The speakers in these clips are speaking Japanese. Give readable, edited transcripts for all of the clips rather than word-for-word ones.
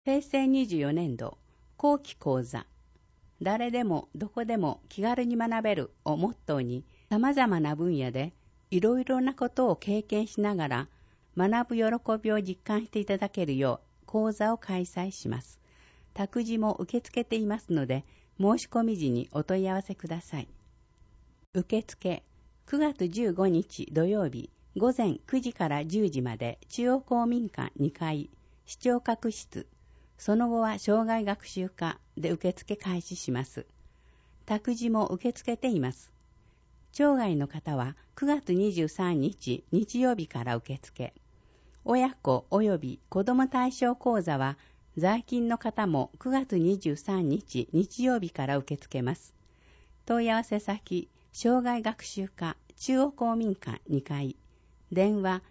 平成24年度後期講座、誰でもどこでも気軽に学べるをモットーに、様々な分野でいろいろなことを経験しながら学ぶ喜びを実感していただけるよう講座を開催します。託児も受け付けていますので、申し込み時にお問い合わせください。受付9月15日土曜日午前9時から10時まで中央公民館2階視聴覚室、その後は障害学習課で受付開始します。託児も受け付けています。町外の方は9月23日日曜日から受付。親子及び子ども対象講座は在勤の方も9月23日日曜日から受け付けます。問い合わせ先、障害学習課中央公民館2階、電話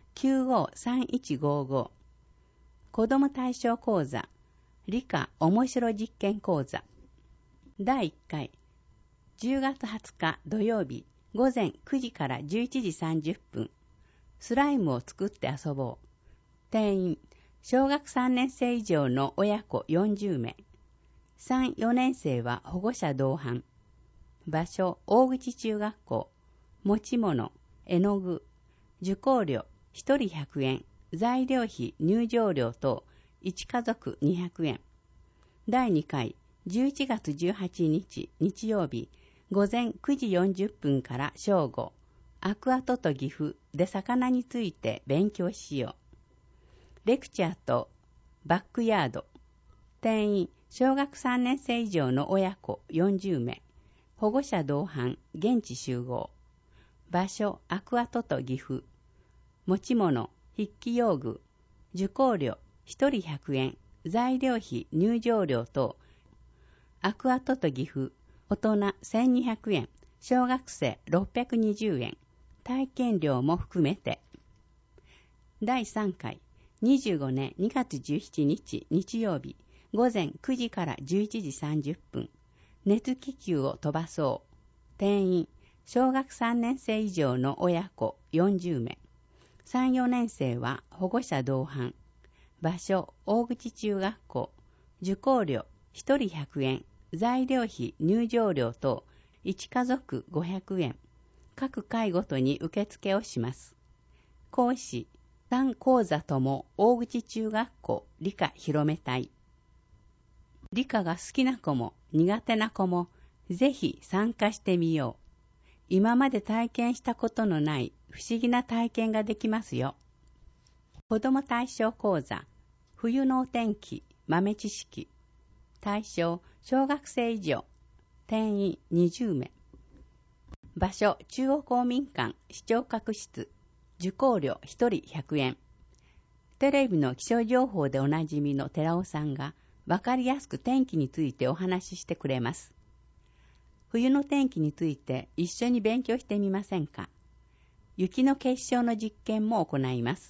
953155。子ども対象講座、理科おもしろ実験講座。第1回、10月20日土曜日、午前9時から11時30分。スライムを作って遊ぼう。定員、小学3年生以上の親子40名。3、4年生は保護者同伴。場所、大口中学校。持ち物、絵の具。受講料、1人100円。材料費、入場料等、1家族200円。第2回、11月18日、日曜日、午前9時40分から正午、アクアトと岐阜で魚について勉強しよう。レクチャーとバックヤード。定員、小学3年生以上の親子40名。保護者同伴、現地集合。場所、アクアトと岐阜。持ち物、筆記用具。受講料、1人100円。材料費、入場料等。アクアトと岐阜。大人1200円。小学生620円。体験料も含めて。第3回、25年2月17日日曜日、午前9時から11時30分。熱気球を飛ばそう。定員、小学3年生以上の親子40名。3、4年生は保護者同伴。場所、大口中学校。受講料、1人100円。材料費、入場料等、1家族500円。各回ごとに受付をします。講師、3講座とも大口中学校理科広め隊。理科が好きな子も苦手な子もぜひ参加してみよう。今まで体験したことのない不思議な体験ができますよ。子ども対象講座、冬のお天気、豆知識。対象、小学生以上。定員20名。場所、中央公民館視聴覚室。受講料1人100円。テレビの気象情報でおなじみの寺尾さんがわかりやすく天気についてお話ししてくれます。冬の天気について一緒に勉強してみませんか？雪の結晶の実験も行います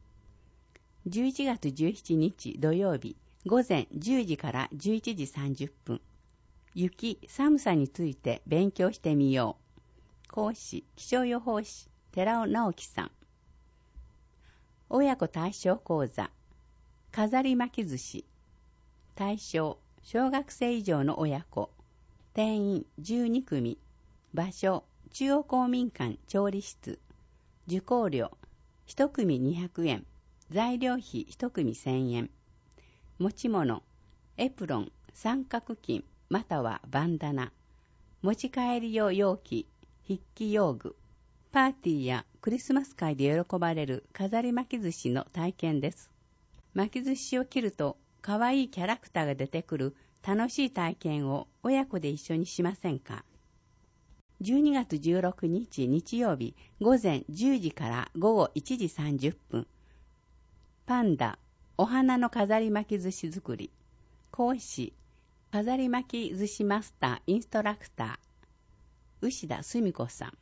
。11月17日土曜日、午前10時から11時30分。雪、寒さについて勉強してみよう。講師、気象予報士、寺尾直樹さん。親子対象講座、飾り巻き寿司。対象、小学生以上の親子。定員12組。場所、中央公民館調理室。受講料、1組200円。材料費1組1000円。持ち物、エプロン、三角巾、またはバンダナ。持ち帰り用容器、筆記用具。パーティーやクリスマス会で喜ばれる飾り巻き寿司の体験です。巻き寿司を切ると可愛いキャラクターが出てくる楽しい体験を親子で一緒にしませんか？12月16日日曜日午前10時から午後1時30分。パンダ、お花の飾り巻き寿司作り。講師、飾り巻き寿司マスターインストラクター、牛田澄子さん。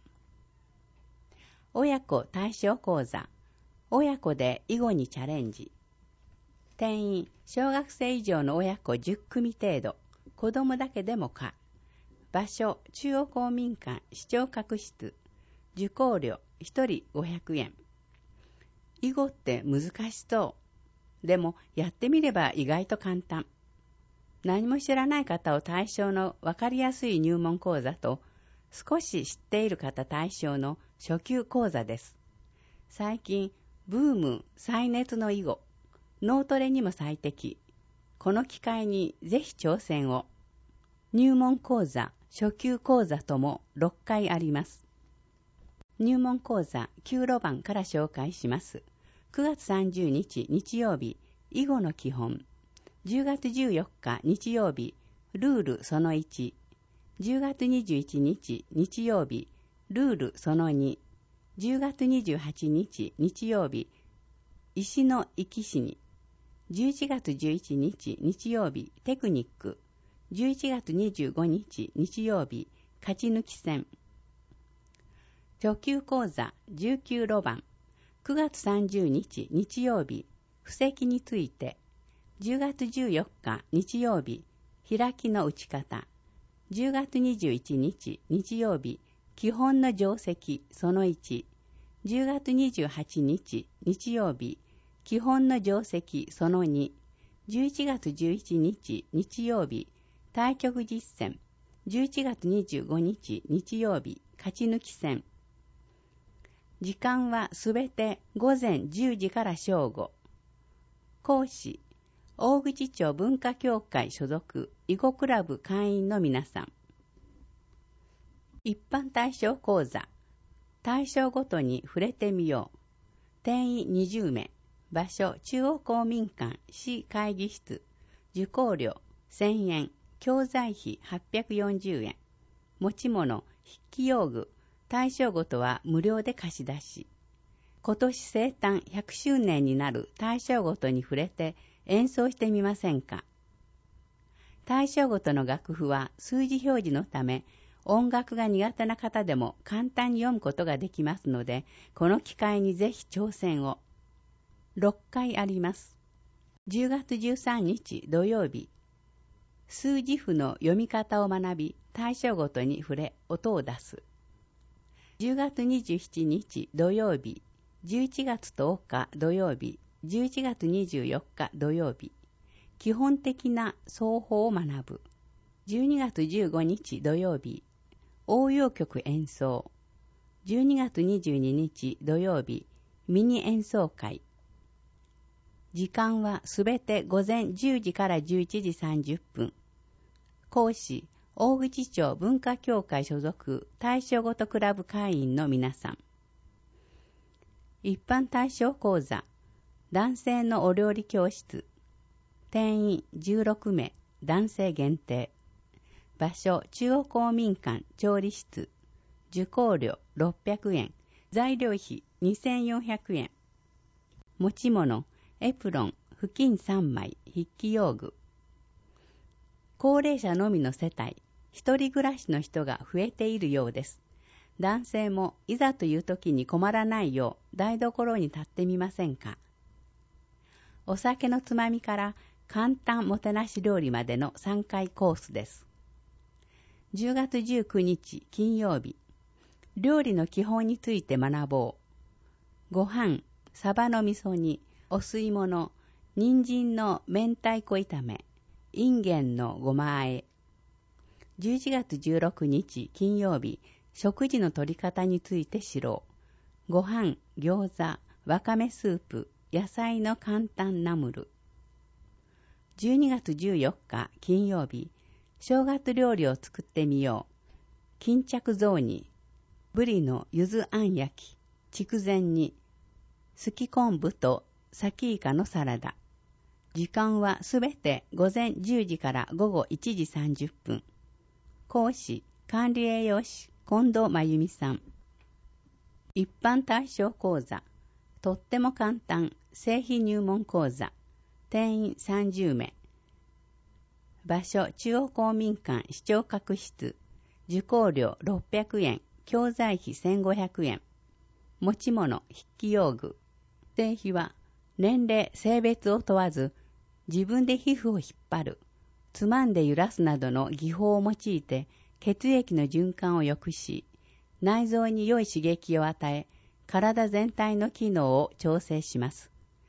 親子対象講座、親子で囲碁にチャレンジ。定員、小学生以上の親子10組程度、子供だけでも可。場所、中央公民館視聴覚室。受講料、1人500円。囲碁って難しそう。 でもやってみれば意外と簡単。何も知らない方を対象のわかりやすい入門講座と、少し知っている方対象の初級講座です。最近、ブーム再熱の囲碁、脳トレにも最適。この機会にぜひ挑戦を。入門講座、初級講座とも6回あります。入門講座9路盤から紹介します。9月30日日曜日、囲碁の基本。10月14日日曜日、ルールその1。10月21日日曜日、ルールその2。10月28日日曜日、石の生き死に。11月11日日曜日、テクニック。11月25日日曜日、勝ち抜き戦。初級講座19路盤。9月30日日曜日、布石について。10月14日日曜日、開きの打ち方。10月21日日曜日、基本の定石その1。10月28日日曜日、基本の定石その2。11月11日日曜日、対局実践。11月25日日曜日、勝ち抜き戦。時間はすべて午前10時から正午。講師、大口町文化協会所属囲碁クラブ会員の皆さん。一般対象講座。対象ごとに触れてみよう。定員20名。場所、中央公民館市会議室。受講料1000円。教材費840円。持ち物、筆記用具。対象ごとは無料で貸し出し。今年生誕100周年になる対象ごとに触れて演奏してみませんか。対象ごとの楽譜は数字表示のため、音楽が苦手な方でも簡単に読むことができますので、この機会にぜひ挑戦を。6回あります。10月13日土曜日、数字譜の読み方を学び、対象ごとに触れ、音を出す。10月27日土曜日、11月10日土曜日、11月24日土曜日、基本的な奏法を学ぶ。12月15日土曜日、応用曲演奏。12月22日土曜日、ミニ演奏会。時間はすべて午前10時から11時30分。講師、大口町文化協会所属対象ごとクラブ会員の皆さん。一般対象講座、男性のお料理教室。定員16名、男性限定。場所、中央公民館調理室。受講料600円。材料費2400円。持ち物、エプロン、布巾3枚、筆記用具。高齢者のみの世帯、一人暮らしの人が増えているようです。男性もいざという時に困らないよう台所に立ってみませんか。お酒のつまみから簡単もてなし料理までの3回コースです。10月19日金曜日、料理の基本について学ぼう。ご飯、サバの味噌煮、お吸い物、人参の明太子炒め、インゲンのごま和え。11月16日金曜日、食事の取り方について知ろう。ご飯、餃子、わかめスープ、野菜の簡単ナムル。12月14日金曜日、正月料理を作ってみよう。巾着雑煮、ブリの柚子あん焼き、筑前煮、すき昆布とさきイカのサラダ。時間はすべて午前10時から午後1時30分。講師、管理栄養士、近藤真由美さん。一般対象講座、とっても簡単、正規入門講座。定員30名。場所、中央公民館視聴覚室。受講料600円、教材費1500円。持ち物、筆記用具。定費は、年齢、性別を問わず、自分で皮膚を引っ張る、つまんで揺らすなどの技法を用いて、血液の循環を良くし、内臓に良い刺激を与え、体全体の機能を調整します。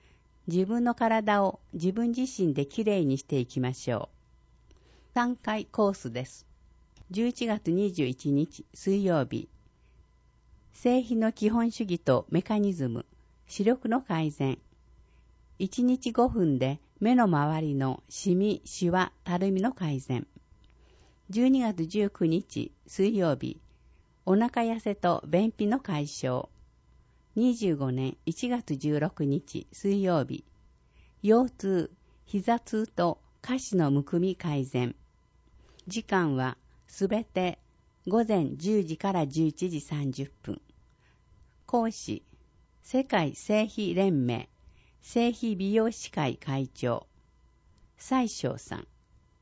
自分の体を自分自身できれいにしていきましょう。3回コースです。11月21日水曜日、性比の基本主義とメカニズム、視力の改善。1日5分で目の周りのシミ、シワ、たるみの改善。12月19日水曜日、お腹痩せと便秘の解消。25年1月16日水曜日、腰痛、膝痛と下肢のむくみ改善。時間はすべて午前10時から11時30分。講師、世界性比連盟性比美容師会会長、西翔さん。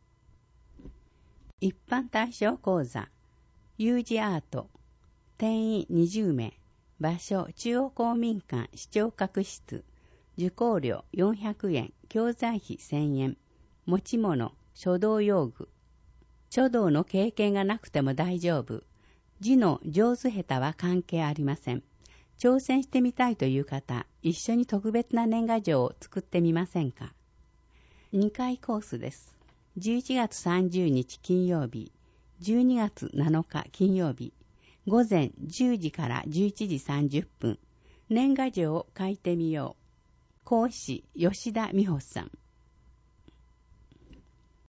一般対象講座、有事アート、定員20名、場所中央公民館視聴覚室、受講料400円、教材費1000円、持ち物、書道用具。書道の経験がなくても大丈夫。字の上手下手は関係ありません。挑戦してみたいという方、一緒に特別な年賀状を作ってみませんか。2回コースです。11月30日金曜日、12月7日金曜日、午前10時から11時30分、年賀状を書いてみよう。講師、吉田美穂さん。